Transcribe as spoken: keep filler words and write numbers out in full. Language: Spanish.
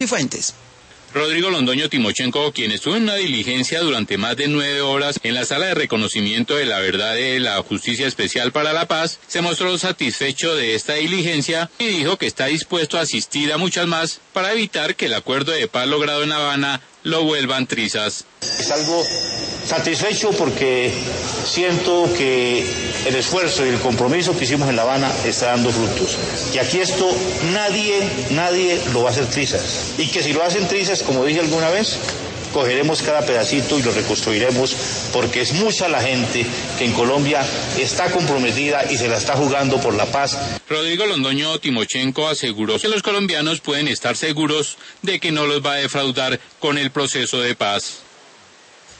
y Fuentes. Rodrigo Londoño Timochenko, quien estuvo en una diligencia durante más de nueve horas en la sala de reconocimiento de la verdad de la Justicia Especial para la Paz, se mostró satisfecho de esta diligencia y dijo que está dispuesto a asistir a muchas más para evitar que el acuerdo de paz logrado en La Habana lo vuelvan trizas. Es algo satisfecho porque siento que el esfuerzo y el compromiso que hicimos en La Habana está dando frutos. Y aquí esto nadie, nadie lo va a hacer trizas. Y que si lo hacen trizas, como dije alguna vez, cogeremos cada pedacito y lo reconstruiremos, porque es mucha la gente que en Colombia está comprometida y se la está jugando por la paz. Rodrigo Londoño Timochenko aseguró que los colombianos pueden estar seguros de que no los va a defraudar con el proceso de paz.